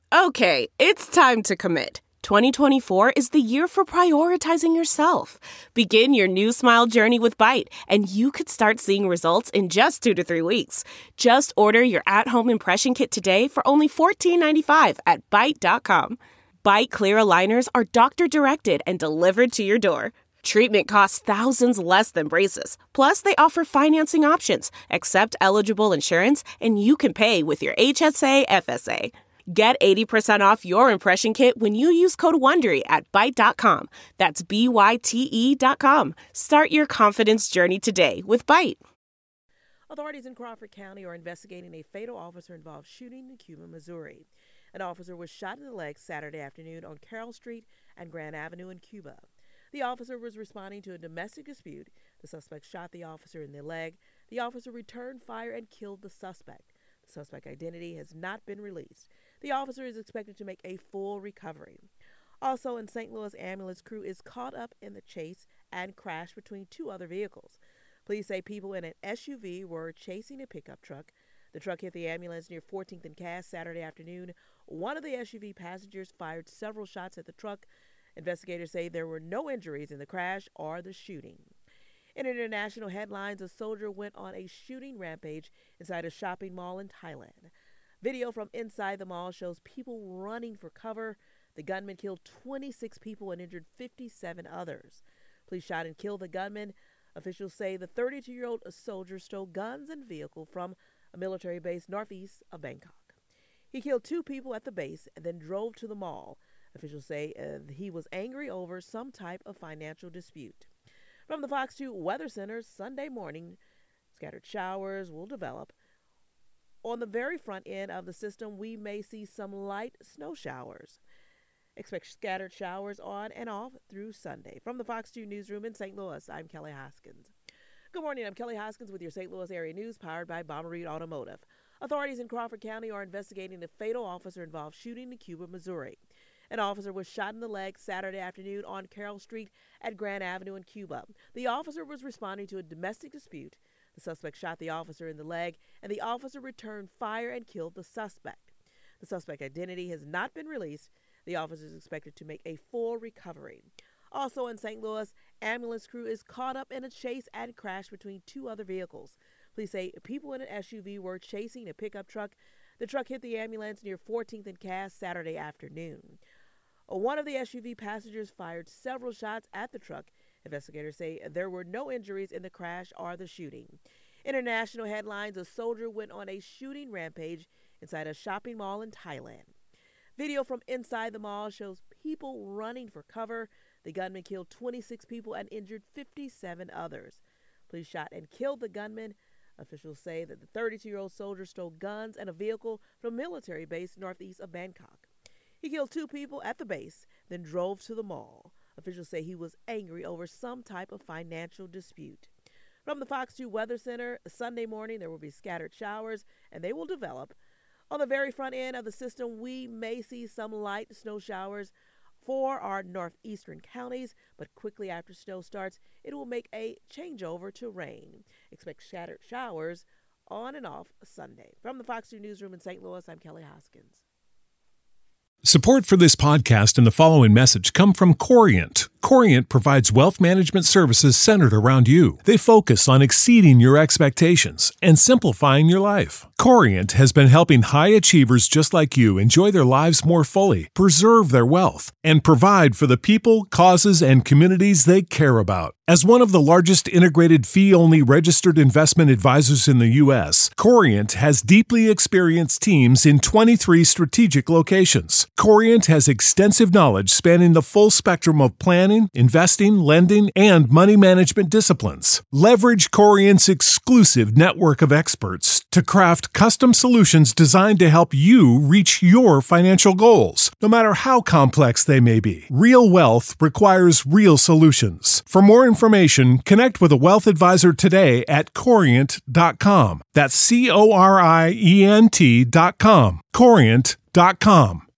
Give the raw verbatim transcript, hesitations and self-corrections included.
Okay, it's time to commit. twenty twenty-four is the year for prioritizing yourself. Begin your new smile journey with Byte, and you could start seeing results in just two to three weeks. Just order your at-home impression kit today for only fourteen ninety-five at byte dot com. Byte clear aligners are doctor-directed and delivered to your door. Treatment costs thousands less than braces. Plus, they offer financing options, accept eligible insurance, and you can pay with your H S A F S A. Get eighty percent off your impression kit when you use code WONDERY at byte dot com. That's B Y T E dot com. Start your confidence journey today with Byte. Authorities in Crawford County are investigating a fatal officer-involved shooting in Cuba, Missouri. An officer was shot in the leg Saturday afternoon on Carroll Street and Grand Avenue in Cuba. The officer was responding to a domestic dispute. The suspect shot the officer in the leg. The officer returned fire and killed the suspect. The suspect's identity has not been released. The officer is expected to make a full recovery. Also in Saint Louis, ambulance crew is caught up in the chase and crash between two other vehicles. Police say people in an S U V were chasing a pickup truck. The truck hit the ambulance near fourteenth and Cass Saturday afternoon. One of the S U V passengers fired several shots at the truck. Investigators say there were no injuries in the crash or the shooting. In international headlines, a soldier went on a shooting rampage inside a shopping mall in Thailand. Video from inside the mall shows people running for cover. The gunman killed twenty-six people and injured fifty-seven others. Police shot and killed the gunman. Officials say the thirty-two-year-old soldier stole guns and vehicle from a military base northeast of Bangkok. He killed two people at the base and then drove to the mall. Officials say uh, he was angry over some type of financial dispute. From the Fox two Weather Center, Sunday morning, scattered showers will develop. On the very front end of the system, we may see some light snow showers. Expect scattered showers on and off through Sunday. From the Fox two Newsroom in Saint Louis, I'm Kelly Hoskins. Good morning, I'm Kelly Hoskins with your Saint Louis area news powered by Bomber Reed Automotive. Authorities in Crawford County are investigating the fatal officer-involved shooting in Cuba, Missouri. An officer was shot in the leg Saturday afternoon on Carroll Street at Grand Avenue in Cuba. The officer was responding to a domestic dispute. The suspect shot the officer in the leg, and the officer returned fire and killed the suspect. The suspect's identity has not been released. The officer is expected to make a full recovery. Also in Saint Louis, ambulance crew is caught up in a chase and crash between two other vehicles. Police say people in an S U V were chasing a pickup truck. The truck hit the ambulance near fourteenth and Cass Saturday afternoon. One of the S U V passengers fired several shots at the truck. Investigators say there were no injuries in the crash or the shooting. International headlines, a soldier went on a shooting rampage inside a shopping mall in Thailand. Video from inside the mall shows people running for cover. The gunman killed twenty-six people and injured fifty-seven others. Police shot and killed the gunman. Officials say that the thirty-two-year-old soldier stole guns and a vehicle from a military base northeast of Bangkok. He killed two people at the base, then drove to the mall. Officials say he was angry over some type of financial dispute. From the Fox two Weather Center, Sunday morning there will be scattered showers, and they will develop. On the very front end of the system, we may see some light snow showers for our northeastern counties, but quickly after snow starts, it will make a changeover to rain. Expect scattered showers on and off Sunday. From the Fox two Newsroom in Saint Louis, I'm Kelly Hoskins. Support for this podcast and the following message come from Corient. Corient provides wealth management services centered around you. They focus on exceeding your expectations and simplifying your life. Corient has been helping high achievers just like you enjoy their lives more fully, preserve their wealth, and provide for the people, causes, and communities they care about. As one of the largest integrated fee-only registered investment advisors in the U S, Corient has deeply experienced teams in twenty-three strategic locations. Corient has extensive knowledge spanning the full spectrum of planning, investing, lending, and money management disciplines. Leverage Corient's exclusive network of experts to craft custom solutions designed to help you reach your financial goals, no matter how complex they may be. Real wealth requires real solutions. For more information, connect with a wealth advisor today at corient dot com. That's C O R I E N T dot com. corient dot com.